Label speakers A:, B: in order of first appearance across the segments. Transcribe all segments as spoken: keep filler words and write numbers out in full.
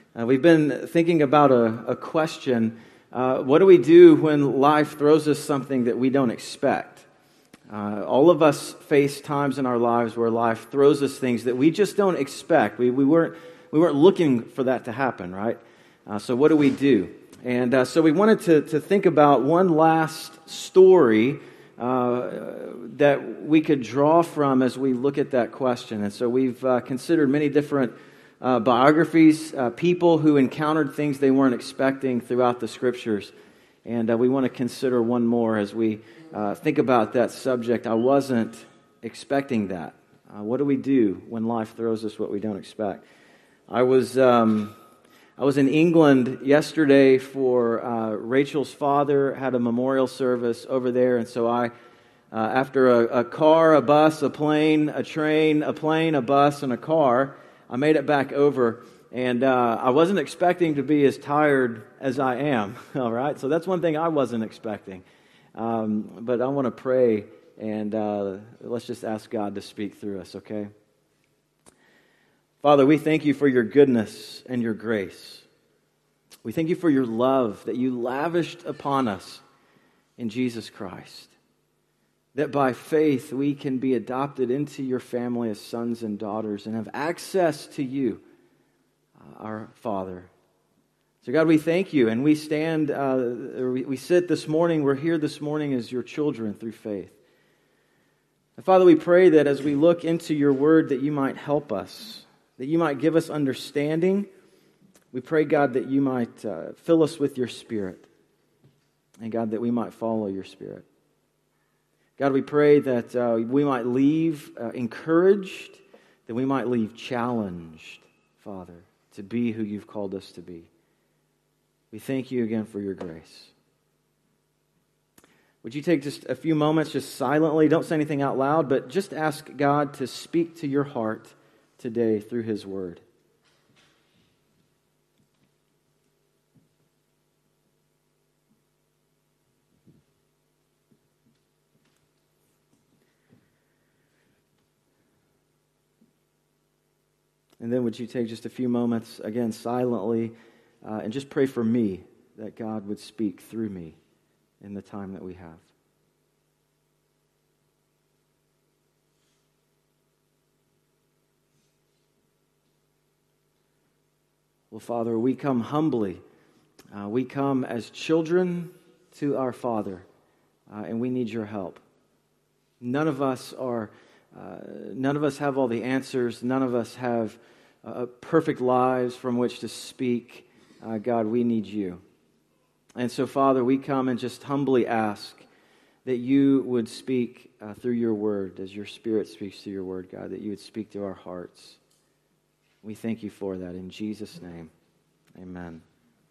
A: Uh, we've been thinking about a, a question. Uh, what do we do when life throws us something that we don't expect? Uh, all of us face times in our lives where life throws us things that we just don't expect. We, we, weren't, we weren't looking for that to happen, right? Uh, so what do we do? And uh, so we wanted to, to think about one last story uh, that we could draw from as we look at that question. And so we've uh, considered many different Uh, biographies, uh, people who encountered things they weren't expecting throughout the Scriptures. And uh, we want to consider one more as we uh, think about that subject. I wasn't expecting that. Uh, what do we do when life throws us what we don't expect? I was um, I was in England yesterday for uh, Rachel's father, had a memorial service over there, and so I, uh, after a, a car, a bus, a plane, a train, a plane, a bus, and a car, I made it back over, and uh, I wasn't expecting to be as tired as I am, all right? So that's one thing I wasn't expecting. Um, but I want to pray, and uh, let's just ask God to speak through us, okay? Father, we thank you for your goodness and your grace. We thank you for your love that you lavished upon us in Jesus Christ. That by faith we can be adopted into your family as sons and daughters and have access to you, uh, our Father. So God, we thank you, and we stand, uh, we, we sit this morning, we're here this morning as your children through faith. And Father, we pray that as we look into your word that you might help us, that you might give us understanding. We pray, God, that you might uh, fill us with your Spirit, and God, that we might follow your Spirit. God, we pray that uh, we might leave uh, encouraged, that we might leave challenged, Father, to be who you've called us to be. We thank you again for your grace. Would you take just a few moments, just silently, don't say anything out loud, but just ask God to speak to your heart today through his word. And then would you take just a few moments, again, silently, uh, and just pray for me, that God would speak through me in the time that we have. Well, Father, we come humbly. Uh, we come as children to our Father, uh, and we need your help. None of us are... Uh, none of us have all the answers. None of us have uh, perfect lives from which to speak. Uh, God, we need you. And so, Father, we come and just humbly ask that you would speak uh, through your word, as your Spirit speaks through your word, God, that you would speak to our hearts. We thank you for that. In Jesus' name, amen.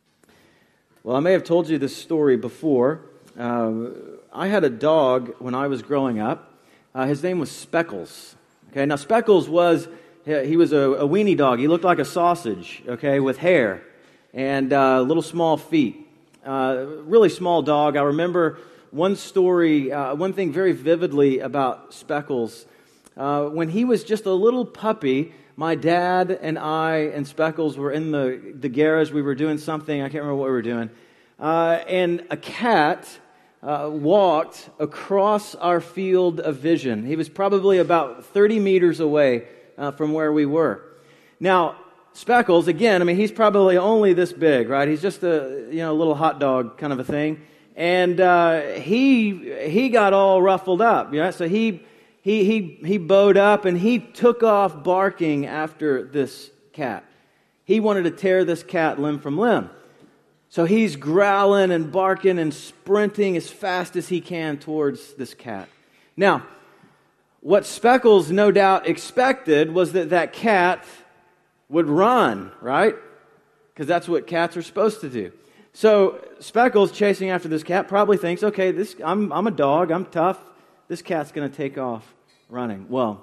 A: Well, I may have told you this story before. Uh, I had a dog when I was growing up. Uh, his name was Speckles. Okay, now Speckles was, he was a, a weenie dog. He looked like a sausage, okay, with hair and uh, little small feet. Uh, really small dog. I remember one story, uh, one thing very vividly about Speckles. Uh, when he was just a little puppy, my dad and I and Speckles were in the, the garage. We were doing something. I can't remember what we were doing. Uh, and a cat... Uh, walked across our field of vision. He was probably about thirty meters away uh, from where we were. Now, Speckles, again, I mean, he's probably only this big, right? He's just a you know little hot dog kind of a thing, and uh, he he got all ruffled up, you know. So he he he he bowed up and he took off barking after this cat. He wanted to tear this cat limb from limb. So he's growling and barking and sprinting as fast as he can towards this cat. Now, what Speckles no doubt expected was that that cat would run, right? Because that's what cats are supposed to do. So Speckles, chasing after this cat, probably thinks, okay, this I'm, I'm a dog, I'm tough. This cat's going to take off running. Well,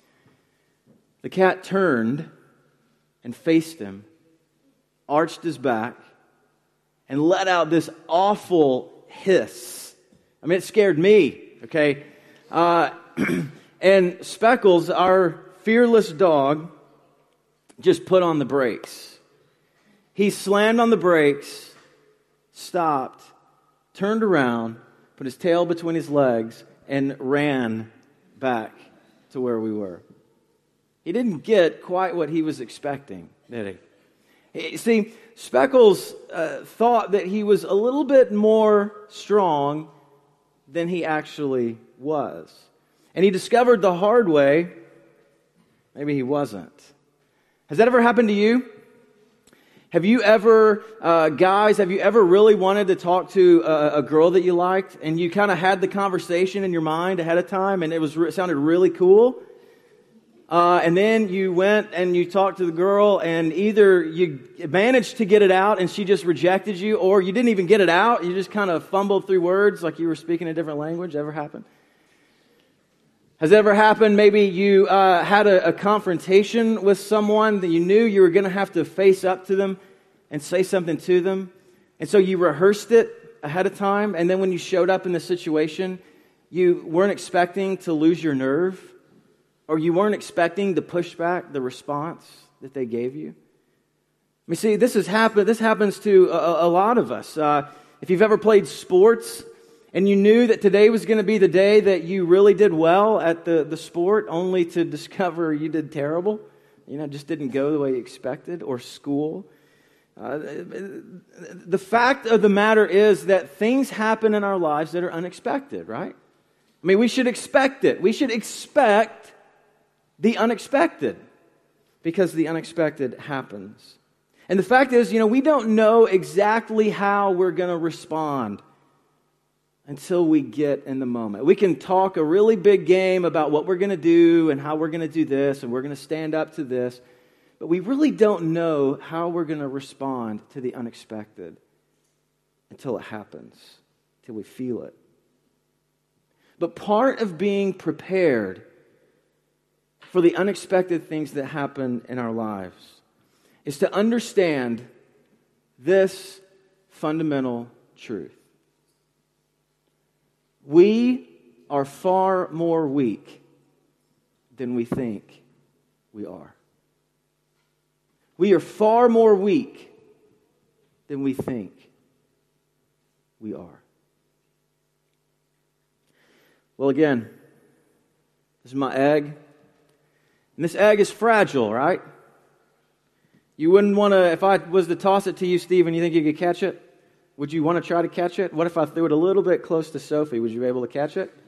A: the cat turned and faced him, arched his back, and let out this awful hiss. I mean, it scared me, okay? Uh, and Speckles, our fearless dog, just put on the brakes. He slammed on the brakes, stopped, turned around, put his tail between his legs, and ran back to where we were. He didn't get quite what he was expecting, did he? See, Speckles uh, thought that he was a little bit more strong than he actually was. And he discovered the hard way, maybe he wasn't. Has that ever happened to you? Have you ever, uh, guys, have you ever really wanted to talk to a, a girl that you liked, and you kind of had the conversation in your mind ahead of time, and it was it sounded really cool? Uh, and then you went and you talked to the girl, and either you managed to get it out and she just rejected you, or you didn't even get it out. You just kind of fumbled through words like you were speaking a different language. Ever happened? Has it ever happened? Maybe you uh, had a, a confrontation with someone that you knew you were going to have to face up to them and say something to them. And so you rehearsed it ahead of time. And then when you showed up in the situation, you weren't expecting to lose your nerve, or you weren't expecting the pushback, the response that they gave you. I mean, see, this has happened. This happens to a, a lot of us. Uh, if you've ever played sports, and you knew that today was going to be the day that you really did well at the, the sport, only to discover you did terrible, you know, just didn't go the way you expected, or school. Uh, the fact of the matter is that things happen in our lives that are unexpected, right? I mean, we should expect it. We should expect the unexpected, because the unexpected happens. And the fact is, you know, we don't know exactly how we're going to respond until we get in the moment. We can talk a really big game about what we're going to do and how we're going to do this and we're going to stand up to this, but we really don't know how we're going to respond to the unexpected until it happens, until we feel it. But part of being prepared for the unexpected things that happen in our lives is to understand this fundamental truth. We are far more weak than we think we are. We are far more weak than we think we are. Well, again, this is my egg. And this egg is fragile, right? You wouldn't want to, if I was to toss it to you, Stephen, you think you could catch it? Would you want to try to catch it? What if I threw it a little bit close to Sophie? Would you be able to catch it?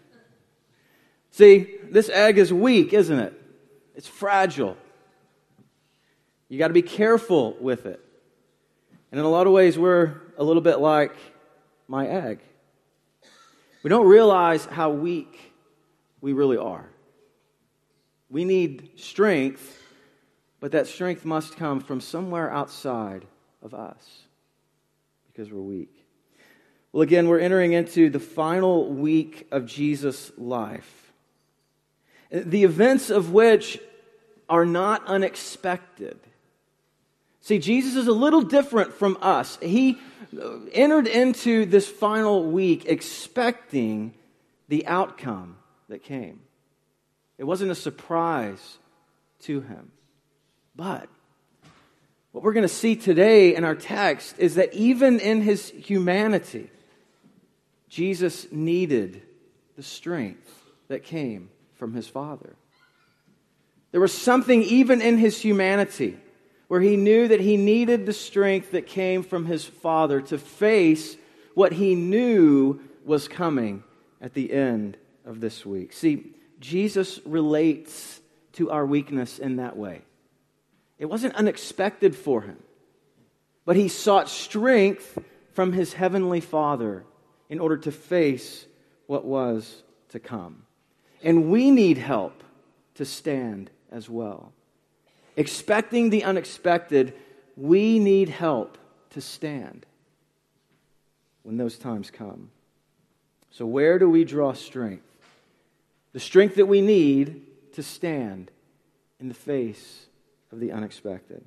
A: See, this egg is weak, isn't it? It's fragile. You got to be careful with it. And in a lot of ways, we're a little bit like my egg. We don't realize how weak we really are. We need strength, but that strength must come from somewhere outside of us, because we're weak. Well, again, we're entering into the final week of Jesus' life, the events of which are not unexpected. See, Jesus is a little different from us. He entered into this final week expecting the outcome that came. It wasn't a surprise to him. But what we're going to see today in our text is that even in his humanity, Jesus needed the strength that came from his Father. There was something even in his humanity where he knew that he needed the strength that came from his Father to face what he knew was coming at the end of this week. See, Jesus relates to our weakness in that way. It wasn't unexpected for him, but he sought strength from his heavenly Father in order to face what was to come. And we need help to stand as well. Expecting the unexpected, we need help to stand when those times come. So where do we draw strength? The strength that we need to stand in the face of the unexpected.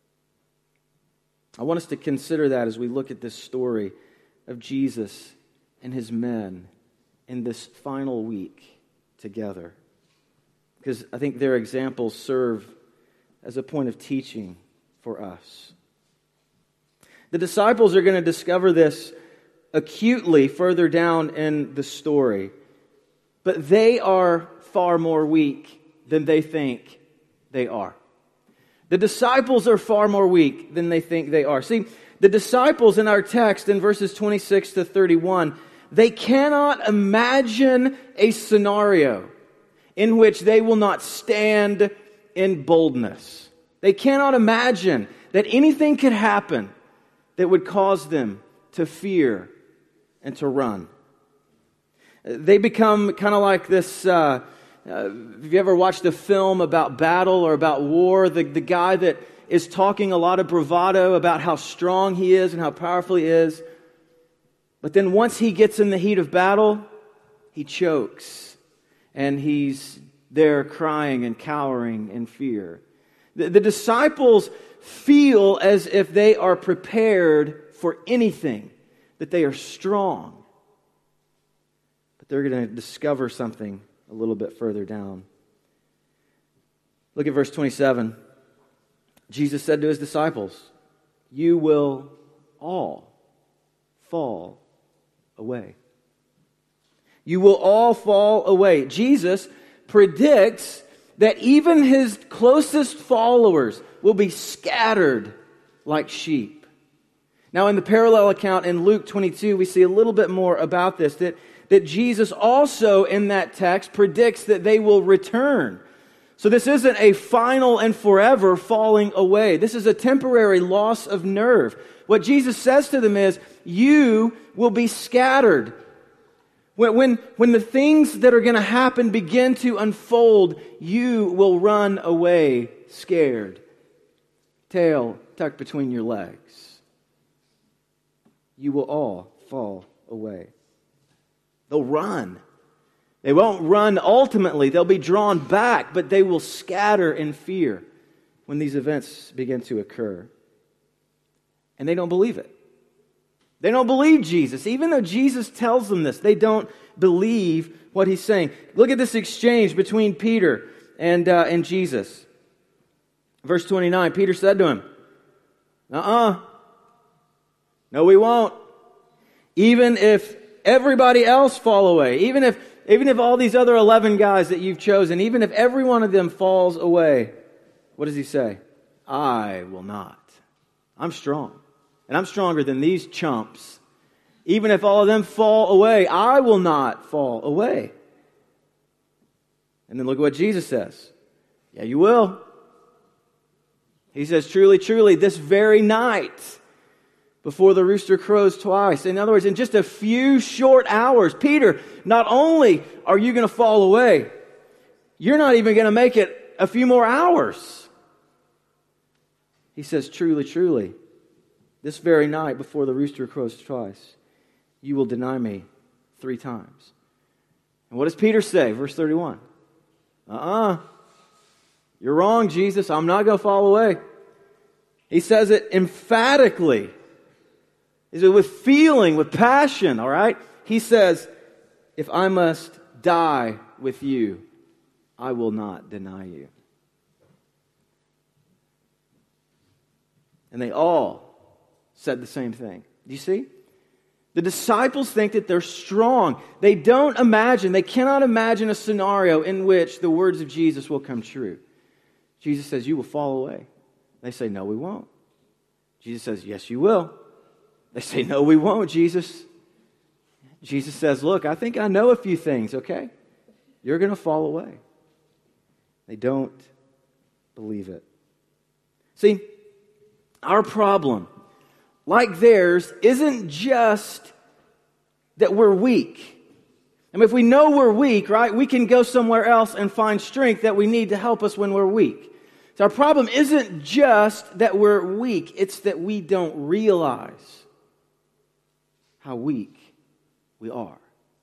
A: I want us to consider that as we look at this story of Jesus and his men in this final week together. Because I think their examples serve as a point of teaching for us. The disciples are going to discover this acutely further down in the story, but they are far more weak than they think they are. The disciples are far more weak than they think they are. See, the disciples in our text in verses twenty-six to thirty-one, they cannot imagine a scenario in which they will not stand in boldness. They cannot imagine that anything could happen that would cause them to fear and to run. They become kind of like this, uh, uh, have you ever watched a film about battle or about war? The, the guy that is talking a lot of bravado about how strong he is and how powerful he is. But then once he gets in the heat of battle, he chokes. And he's there crying and cowering in fear. The, the disciples feel as if they are prepared for anything, that they are strong. But they're going to discover something a little bit further down. Look at verse twenty-seven. Jesus said to his disciples, "You will all fall away." You will all fall away. Jesus predicts that even his closest followers will be scattered like sheep. Now, in the parallel account in Luke twenty-two, we see a little bit more about this, that, that Jesus also in that text predicts that they will return. So this isn't a final and forever falling away. This is a temporary loss of nerve. What Jesus says to them is, you will be scattered. When, when, when the things that are going to happen begin to unfold, you will run away scared, tail tucked between your legs. You will all fall away. They'll run. They won't run ultimately. They'll be drawn back, but they will scatter in fear when these events begin to occur. And they don't believe it. They don't believe Jesus. Even though Jesus tells them this, they don't believe what he's saying. Look at this exchange between Peter and, uh, and Jesus. Verse twenty-nine, Peter said to him, uh-uh, no we won't. Even if everybody else fall away, even if, even if all these other eleven guys that you've chosen, even if every one of them falls away, what does he say? I will not. I'm strong. And I'm stronger than these chumps. Even if all of them fall away, I will not fall away. And then look at what Jesus says. Yeah, you will. He says, truly, truly, this very night, before the rooster crows twice. In other words, in just a few short hours, Peter, not only are you going to fall away, you're not even going to make it a few more hours. He says, truly, truly, this very night before the rooster crows twice, you will deny me three times. And what does Peter say? Verse thirty-one. Uh-uh. You're wrong, Jesus. I'm not going to fall away. He says it emphatically. He says it with feeling, with passion, all right? He says, if I must die with you, I will not deny you. And they all said the same thing. Do you see? The disciples think that they're strong. They don't imagine, they cannot imagine a scenario in which the words of Jesus will come true. Jesus says, you will fall away. They say, no, we won't. Jesus says, yes, you will. They say, no, we won't, Jesus. Jesus says, look, I think I know a few things, okay? You're going to fall away. They don't believe it. See, our problem, like theirs, isn't just that we're weak. I mean, if we know we're weak, right, we can go somewhere else and find strength that we need to help us when we're weak. So our problem isn't just that we're weak, it's that we don't realize how weak we are.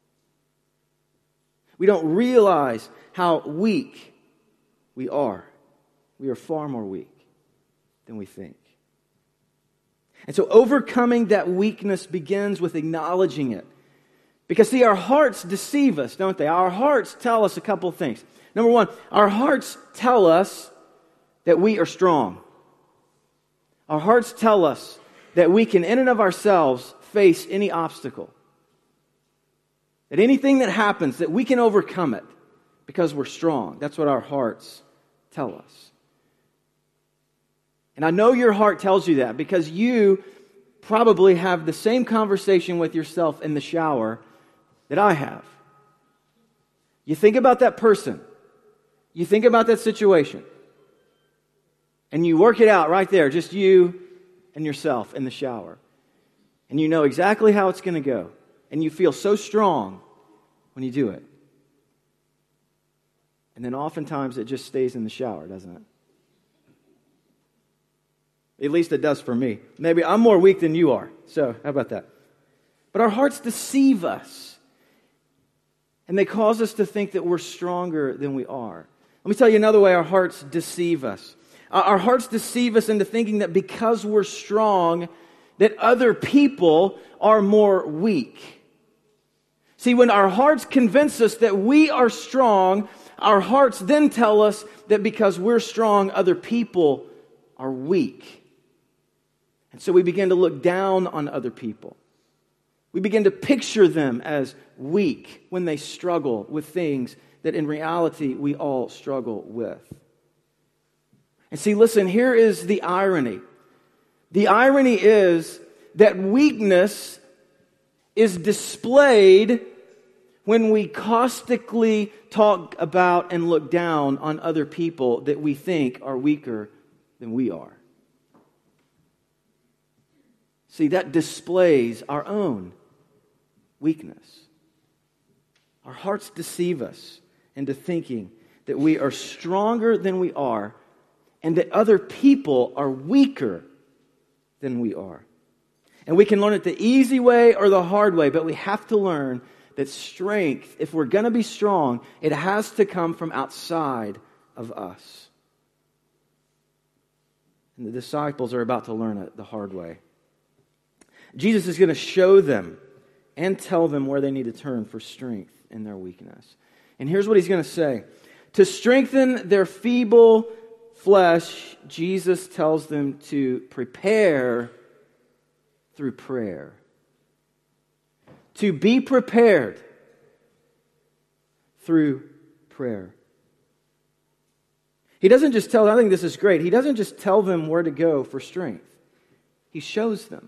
A: We don't realize how weak we are. We are far more weak than we think. And so overcoming that weakness begins with acknowledging it. Because see, our hearts deceive us, don't they? Our hearts tell us a couple of things. Number one, our hearts tell us that we are strong. Our hearts tell us that we can, in and of ourselves, face any obstacle. That anything that happens, that we can overcome it because we're strong. That's what our hearts tell us. And I know your heart tells you that because you probably have the same conversation with yourself in the shower that I have. You think about that person. You think about that situation. And you work it out right there, just you and yourself in the shower. And you know exactly how it's going to go. And you feel so strong when you do it. And then oftentimes it just stays in the shower, doesn't it? At least it does for me. Maybe I'm more weak than you are. So how about that? But our hearts deceive us. And they cause us to think that we're stronger than we are. Let me tell you another way our hearts deceive us. Our hearts deceive us into thinking that because we're strong, that other people are more weak. See, when our hearts convince us that we are strong, our hearts then tell us that because we're strong, other people are weak. And so we begin to look down on other people. We begin to picture them as weak when they struggle with things that in reality we all struggle with. And see, listen, here is the irony. The irony is that weakness is displayed when we caustically talk about and look down on other people that we think are weaker than we are. See, that displays our own weakness. Our hearts deceive us into thinking that we are stronger than we are and that other people are weaker than we are. And we can learn it the easy way or the hard way, but we have to learn that strength, if we're going to be strong, it has to come from outside of us. And the disciples are about to learn it the hard way. Jesus is going to show them and tell them where they need to turn for strength in their weakness. And here's what he's going to say. To strengthen their feeble flesh, Jesus tells them to prepare through prayer. To be prepared through prayer. He doesn't just tell, I think this is great, he doesn't just tell them where to go for strength. He shows them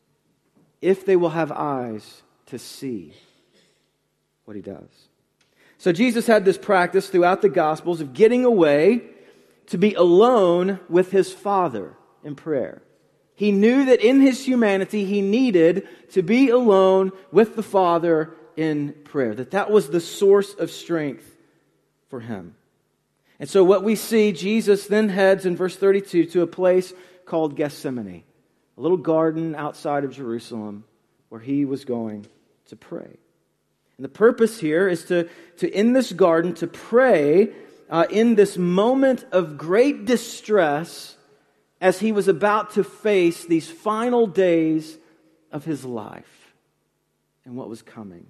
A: if they will have eyes to see what he does. So Jesus had this practice throughout the Gospels of getting away to be alone with his Father in prayer. He knew that in his humanity he needed to be alone with the Father in prayer. That that was the source of strength for him. And so what we see, Jesus then heads in verse thirty-two to a place called Gethsemane, a little garden outside of Jerusalem where he was going to pray. And the purpose here is to, to in this garden, to pray uh, in this moment of great distress as he was about to face these final days of his life and what was coming.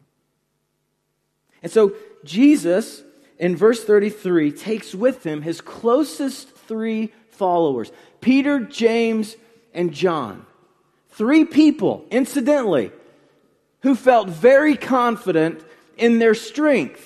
A: And so Jesus, in verse thirty-three, takes with him his closest three followers, Peter, James, and John. Three people, incidentally, who felt very confident in their strength.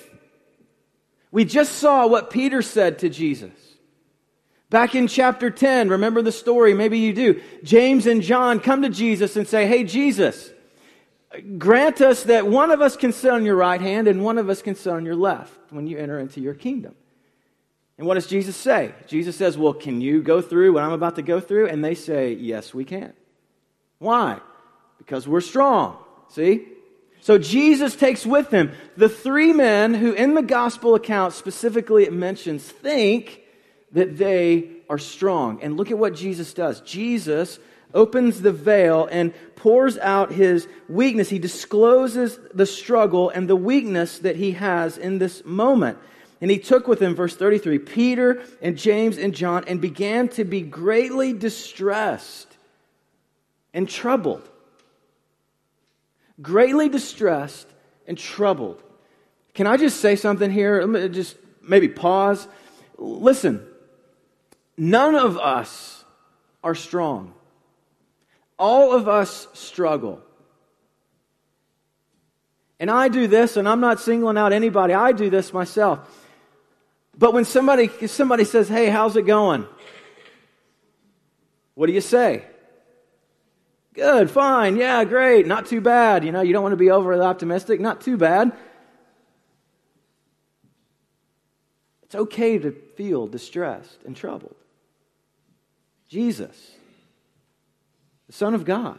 A: We just saw what Peter said to Jesus. Back in chapter ten, remember the story, maybe you do. James and John come to Jesus and say, hey, Jesus, grant us that one of us can sit on your right hand and one of us can sit on your left when you enter into your kingdom. And what does Jesus say? Jesus says, well, can you go through what I'm about to go through? And they say, yes, we can. Why? Because we're strong. See? So Jesus takes with him the three men who in the gospel account specifically it mentions think that they are strong. And look at what Jesus does. Jesus opens the veil and pours out his weakness. He discloses the struggle and the weakness that he has in this moment. And he took with him, verse thirty-three, Peter and James and John and began to be greatly distressed and troubled. Greatly distressed and troubled. Can I just say something here? Let me just maybe pause. Listen, none of us are strong. all of us struggle. And I do this, and I'm not singling out anybody. I do this myself. But when somebody somebody says, "Hey, how's it going?" What do you say? Good, fine, yeah, great, not too bad. You know, you don't want to be overly optimistic. Not too bad. It's okay to feel distressed and troubled. Jesus, the Son of God,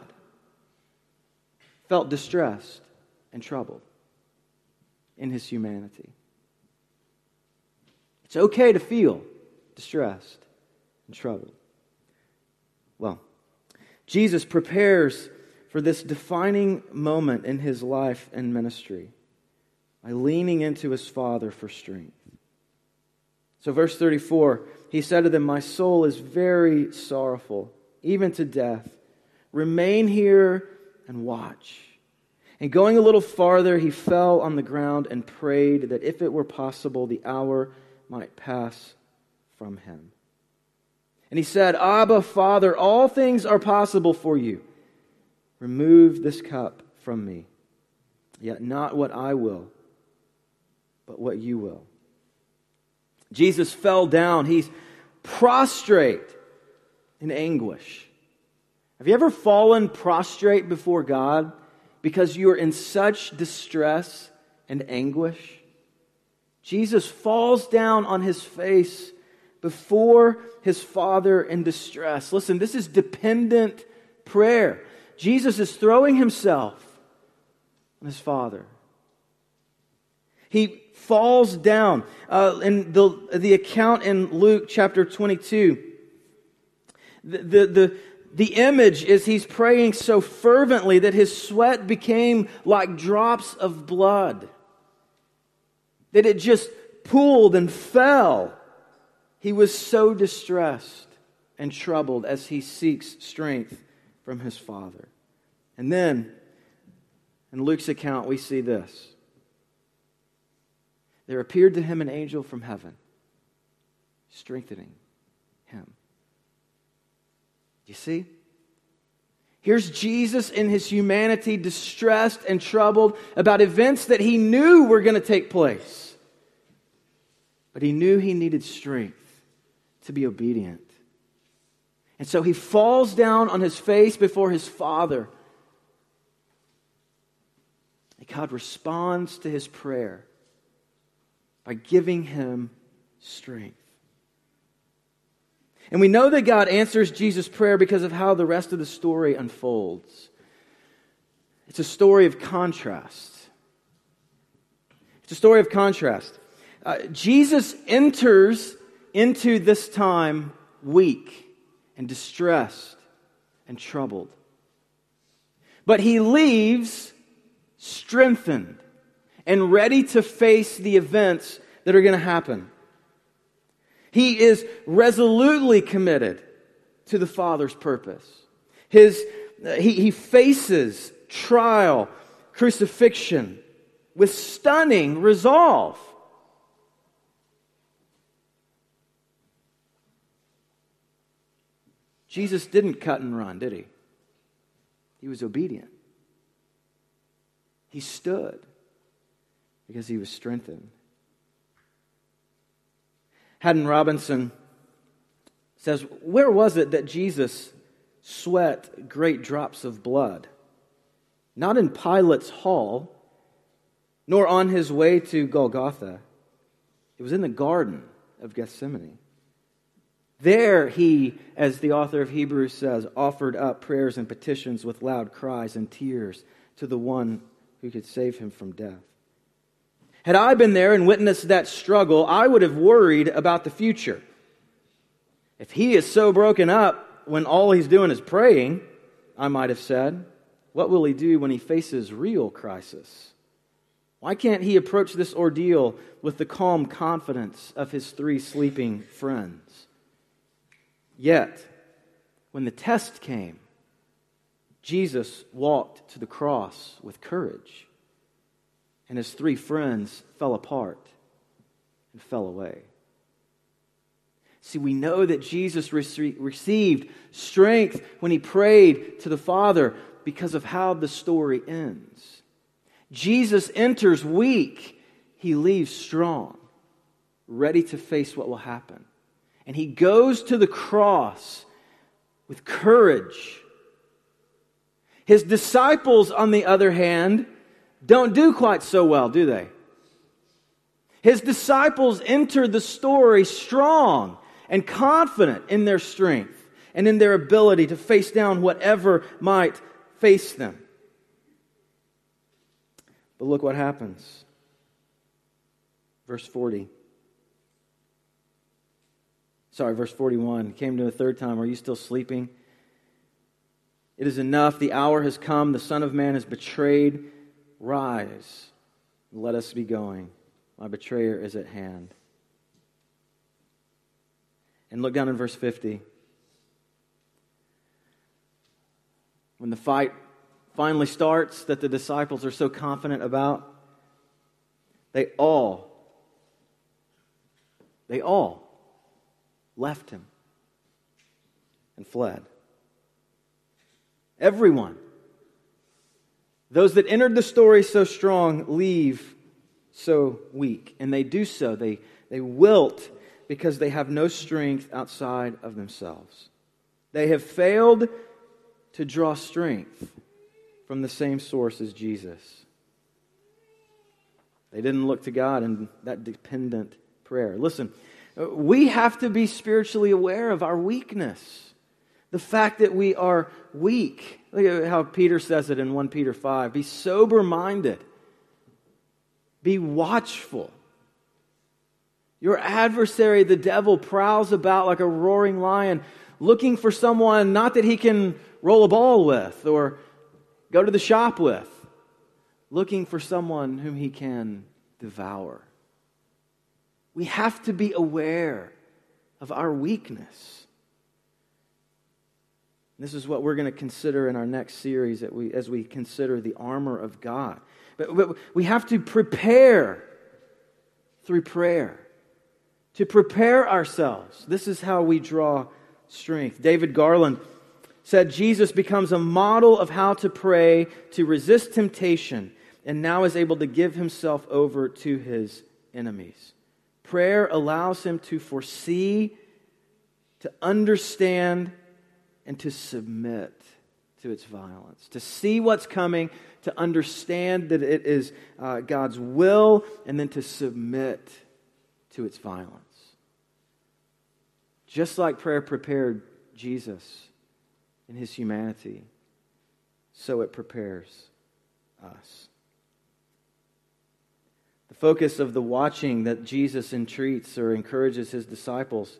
A: felt distressed and troubled in his humanity. It's okay to feel distressed and troubled. Well, Jesus prepares for this defining moment in his life and ministry by leaning into his Father for strength. So verse thirty-four, he said to them, "My soul is very sorrowful, even to death. Remain here and watch." And going a little farther, he fell on the ground and prayed that if it were possible, the hour might pass from him. And he said, "Abba, Father, all things are possible for you. Remove this cup from me. Yet not what I will, but what you will." Jesus fell down. He's prostrate in anguish. Have you ever fallen prostrate before God because you are in such distress and anguish? Jesus falls down on his face before his Father in distress. Listen, this is dependent prayer. Jesus is throwing himself on his Father. He falls down. Uh, in the, the account in Luke chapter twenty-two, the, the, the, the image is he's praying so fervently that his sweat became like drops of blood. That it just pooled and fell. He was so distressed and troubled as he seeks strength from his Father. And then, in Luke's account, we see this. There appeared to him an angel from heaven, strengthening him. You see? Here's Jesus in his humanity, distressed and troubled about events that he knew were going to take place. But he knew he needed strength to be obedient. And so he falls down on his face before his Father. And God responds to his prayer by giving him strength. And we know that God answers Jesus' prayer because of how the rest of the story unfolds. It's a story of contrast. It's a story of contrast. Uh, Jesus enters into this time weak and distressed and troubled. But he leaves strengthened and ready to face the events that are going to happen. He is resolutely committed to the Father's purpose. His, he, he faces trial, crucifixion with stunning resolve. Jesus didn't cut and run, did he? He was obedient. He stood because he was strengthened. Haddon Robinson says, "Where was it that Jesus sweat great drops of blood? Not in Pilate's hall, nor on his way to Golgotha. It was in the Garden of Gethsemane. There he, as the author of Hebrews says, offered up prayers and petitions with loud cries and tears to the one who could save him from death. Had I been there and witnessed that struggle, I would have worried about the future. If he is so broken up when all he's doing is praying, I might have said, what will he do when he faces real crisis? Why can't he approach this ordeal with the calm confidence of his three sleeping friends? Yet, when the test came, Jesus walked to the cross with courage, and his three friends fell apart and fell away." See, we know that Jesus rece- received strength when he prayed to the Father because of how the story ends. Jesus enters weak, he leaves strong, ready to face what will happen. And he goes to the cross with courage. His disciples, on the other hand, don't do quite so well, do they? His disciples enter the story strong and confident in their strength and in their ability to face down whatever might face them. But look what happens. Verse forty. Sorry, verse forty-one. Came to a third time. Are you still sleeping? It is enough. The hour has come. The Son of Man is betrayed. Rise. Let us be going. My betrayer is at hand. And look down in verse fifty. When the fight finally starts that the disciples are so confident about, they all, they all left him and fled. Everyone. Those that entered the story so strong leave so weak. And they do so. They, they wilt because they have no strength outside of themselves. They have failed to draw strength from the same source as Jesus. They didn't look to God in that dependent prayer. Listen, we have to be spiritually aware of our weakness. The fact that we are weak. Look at how Peter says it in First Peter five. Be sober-minded. Be watchful. Your adversary, the devil, prowls about like a roaring lion, looking for someone not that he can roll a ball with or go to the shop with, looking for someone whom he can devour. We have to be aware of our weakness. This is what we're going to consider in our next series that we, as we consider the armor of God. But, but we have to prepare through prayer. To prepare ourselves. This is how we draw strength. David Garland said Jesus becomes a model of how to pray to resist temptation and now is able to give himself over to his enemies. Prayer allows him to foresee, to understand, and to submit to its violence. To see what's coming, to understand that it is uh, God's will, and then to submit to its violence. Just like prayer prepared Jesus in his humanity, so it prepares us. The focus of the watching that Jesus entreats or encourages his disciples,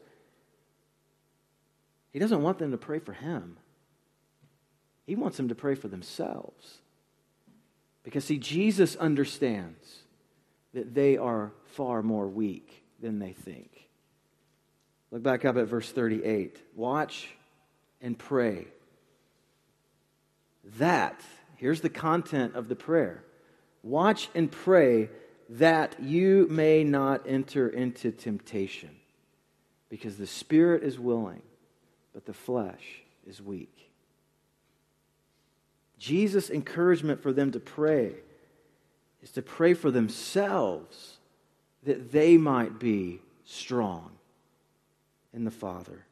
A: he doesn't want them to pray for him. He wants them to pray for themselves. Because, see, Jesus understands that they are far more weak than they think. Look back up at verse thirty-eight. Watch and pray. That, here's the content of the prayer. Watch and pray that you may not enter into temptation. Because the spirit is willing, but the flesh is weak. Jesus' encouragement for them to pray is to pray for themselves that they might be strong in the Father.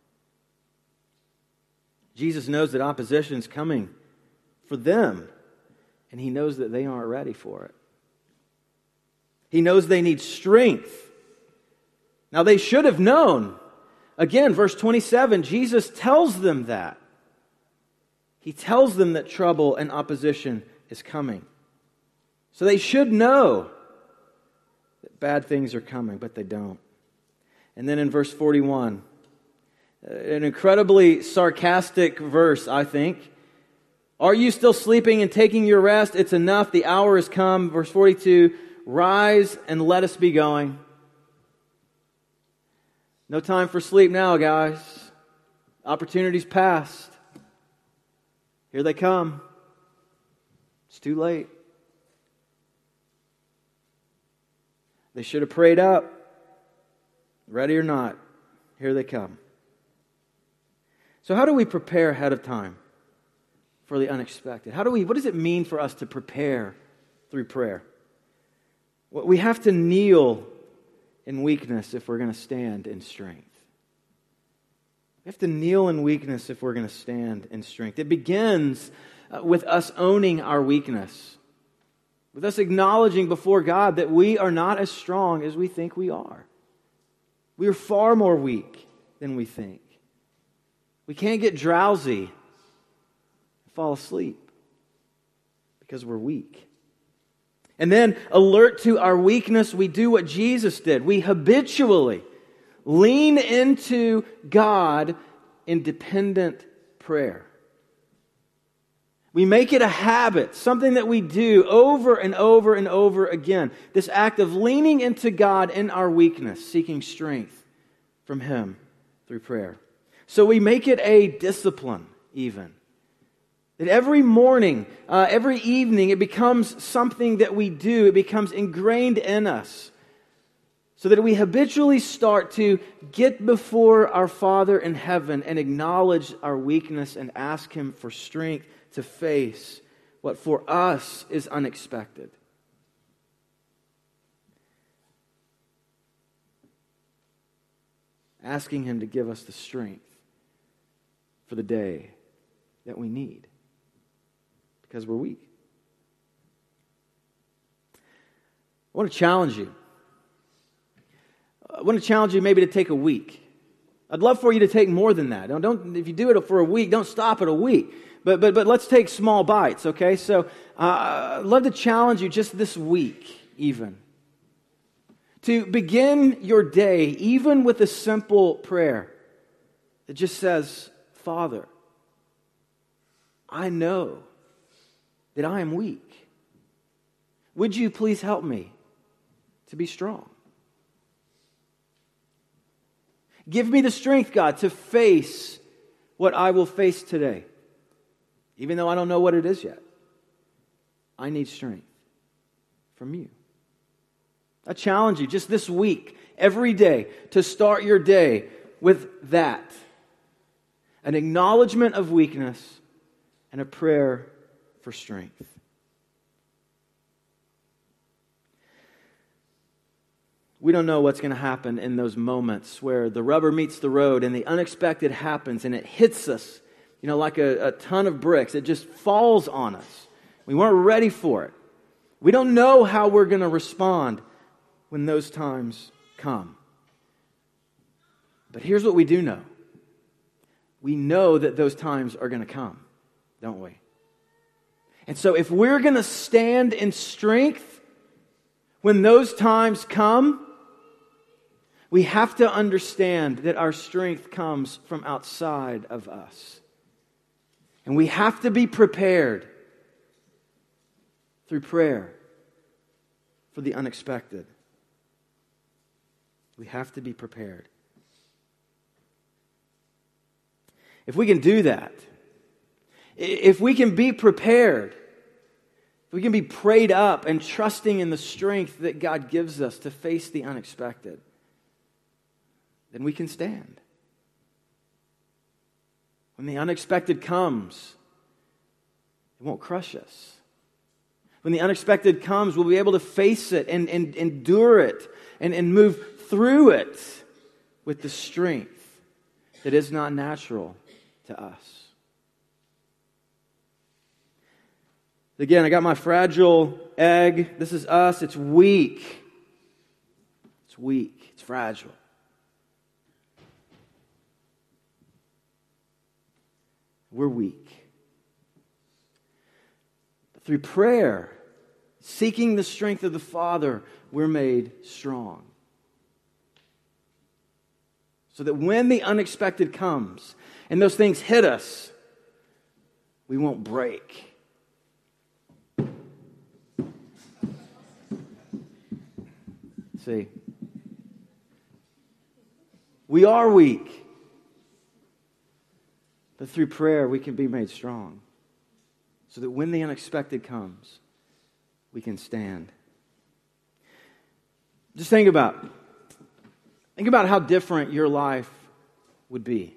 A: Jesus knows that opposition is coming for them, and he knows that they aren't ready for it. He knows they need strength. Now, they should have known. Again, verse twenty-seven, Jesus tells them that. He tells them that trouble and opposition is coming. So they should know that bad things are coming, but they don't. And then in verse forty-one, an incredibly sarcastic verse, I think. Are you still sleeping and taking your rest? It's enough. The hour has come. Verse forty-two, rise and let us be going. No time for sleep now, guys. Opportunity's past. Here they come. It's too late. They should have prayed up. Ready or not, Here they come. So how do we prepare ahead of time for the unexpected? How do we, what does it mean for us to prepare through prayer? Well, we have to kneel in weakness if we're going to stand in strength. We have to kneel in weakness if we're going to stand in strength. It begins uh, with us owning our weakness, with us acknowledging before God that we are not as strong as we think we are. We are far more weak than we think. We can't get drowsy and fall asleep because we're weak. And then, alert to our weakness, we do what Jesus did. We habitually lean into God in dependent prayer. We make it a habit, something that we do over and over and over again. This act of leaning into God in our weakness, seeking strength from Him through prayer. So we make it a discipline, even. That every morning, uh, every evening, it becomes something that we do. It becomes ingrained in us. So that we habitually start to get before our Father in heaven and acknowledge our weakness and ask Him for strength to face what for us is unexpected. Asking Him to give us the strength for the day that we need. Because we're weak. I want to challenge you. I want to challenge you maybe to take a week. I'd love for you to take more than that. Don't, don't if you do it for a week, don't stop at a week. But but but let's take small bites, okay? So uh, I'd love to challenge you just this week, even, to begin your day even with a simple prayer that just says, Father, I know that I am weak. Would you please help me to be strong? Give me the strength, God, to face what I will face today. Even though I don't know what it is yet. I need strength from you. I challenge you just this week, every day, to start your day with that. An acknowledgement of weakness and a prayer for strength. We don't know what's going to happen in those moments where the rubber meets the road and the unexpected happens and it hits us, you know, like a, a ton of bricks. It just falls on us. We weren't ready for it. We don't know how we're going to respond when those times come. But here's what we do know. We know that those times are going to come, don't we? And so if we're going to stand in strength when those times come, we have to understand that our strength comes from outside of us. And we have to be prepared through prayer for the unexpected. We have to be prepared. If we can do that, if we can be prepared, if we can be prayed up and trusting in the strength that God gives us to face the unexpected, then we can stand. When the unexpected comes, it won't crush us. When the unexpected comes, we'll be able to face it and, and endure it and, and move through it with the strength that is not natural to us. Again, I got my fragile egg. This is us. It's weak. It's weak. It's fragile. We're weak. But through prayer, seeking the strength of the Father, we're made strong. So that when the unexpected comes and those things hit us, we won't break. See, we are weak. But through prayer, we can be made strong. So that when the unexpected comes, we can stand. Just think about, think about how different your life would be.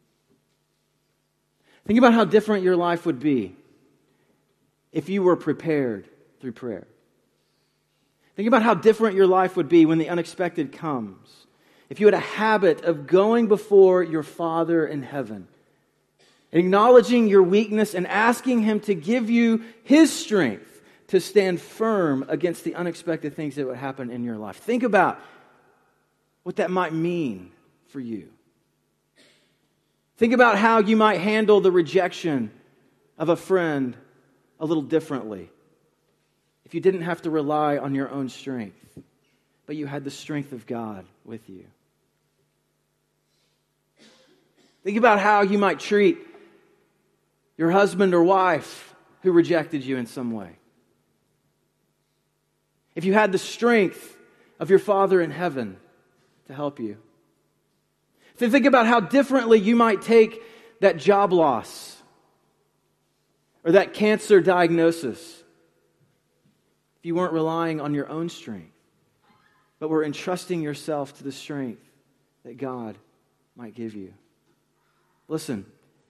A: Think about how different your life would be if you were prepared through prayer. Think about how different your life would be when the unexpected comes. If you had a habit of going before your Father in heaven, acknowledging your weakness and asking Him to give you His strength to stand firm against the unexpected things that would happen in your life. Think about what that might mean for you. Think about how you might handle the rejection of a friend a little differently if you didn't have to rely on your own strength, but you had the strength of God with you. Think about how you might treat your husband or wife who rejected you in some way. If you had the strength of your Father in heaven to help you. Then think about how differently you might take that job loss or that cancer diagnosis if you weren't relying on your own strength, but were entrusting yourself to the strength that God might give you. Listen,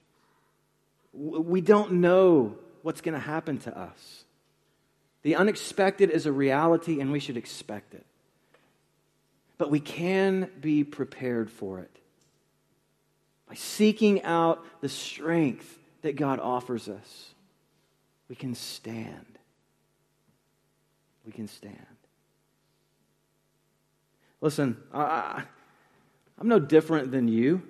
A: we don't know what's going to happen to us. The unexpected is a reality, and we should expect it. But we can be prepared for it by seeking out the strength that God offers us. We can stand. We can stand. Listen, I, I'm no different than you.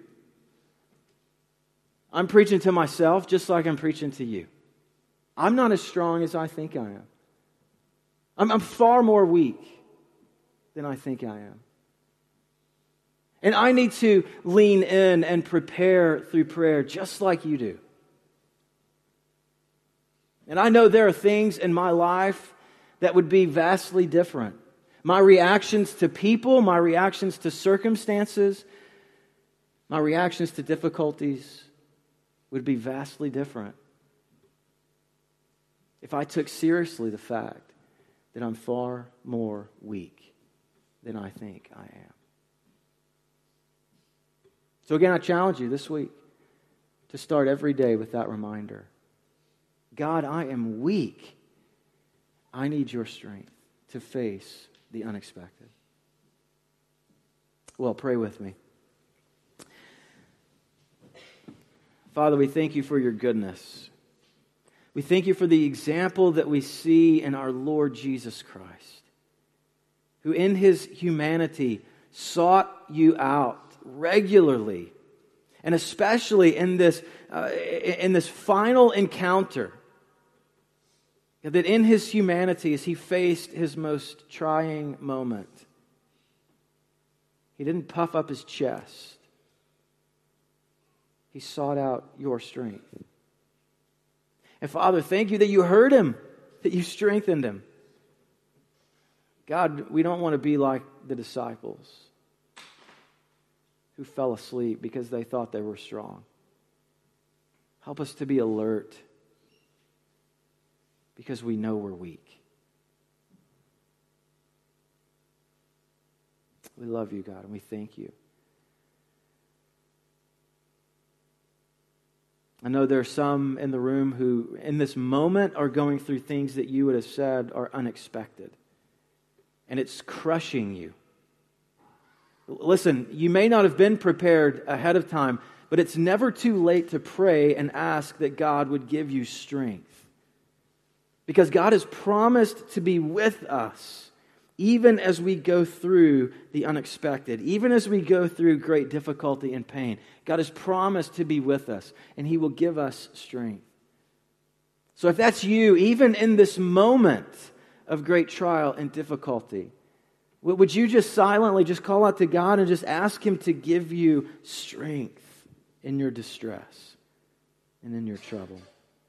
A: I'm preaching to myself just like I'm preaching to you. I'm not as strong as I think I am. I'm, I'm far more weak than I think I am. And I need to lean in and prepare through prayer just like you do. And I know there are things in my life that would be vastly different. My reactions to people, my reactions to circumstances, my reactions to difficulties would be vastly different if I took seriously the fact that I'm far more weak than I think I am. So again, I challenge you this week to start every day with that reminder. God, I am weak. I need your strength to face the unexpected. Well, pray with me. Father, we thank you for your goodness. We thank you for the example that we see in our Lord Jesus Christ, who in his humanity sought you out regularly, and especially in this uh, in this final encounter, that in his humanity, as he faced his most trying moment, he didn't puff up his chest. He sought out your strength. And Father, thank you that you heard him, that you strengthened him. God, we don't want to be like the disciples who fell asleep because they thought they were strong. Help us to be alert because we know we're weak. We love you, God, and we thank you. I know there are some in the room who, in this moment, are going through things that you would have said are unexpected. And it's crushing you. Listen, you may not have been prepared ahead of time, but it's never too late to pray and ask that God would give you strength. Because God has promised to be with us even as we go through the unexpected, even as we go through great difficulty and pain. God has promised to be with us, and He will give us strength. So if that's you, even in this moment of great trial and difficulty, would you just silently just call out to God and just ask Him to give you strength in your distress and in your trouble?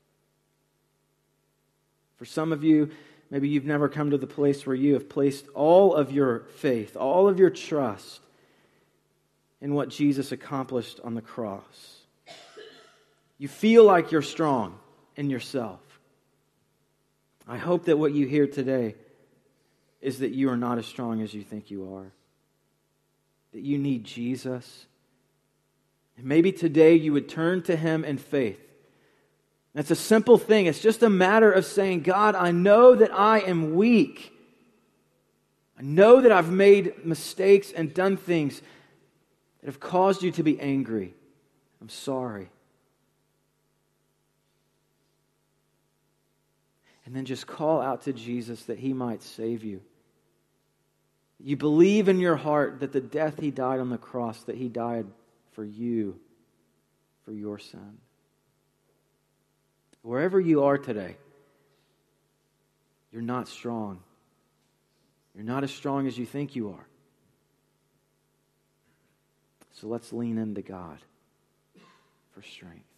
A: For some of you, maybe you've never come to the place where you have placed all of your faith, all of your trust in what Jesus accomplished on the cross. You feel like you're strong in yourself. I hope that what you hear today is that you are not as strong as you think you are. That you need Jesus, Maybe today you would turn to Him in faith. That's a simple thing. It's just a matter of saying, God, I know that I am weak. I know that I've made mistakes and done things that have caused you to be angry. I'm sorry. And then just call out to Jesus that He might save you. You believe in your heart that the death He died on the cross, that He died for you, for your sin. Wherever you are today, you're not strong. You're not as strong as you think you are. So let's lean into God for strength.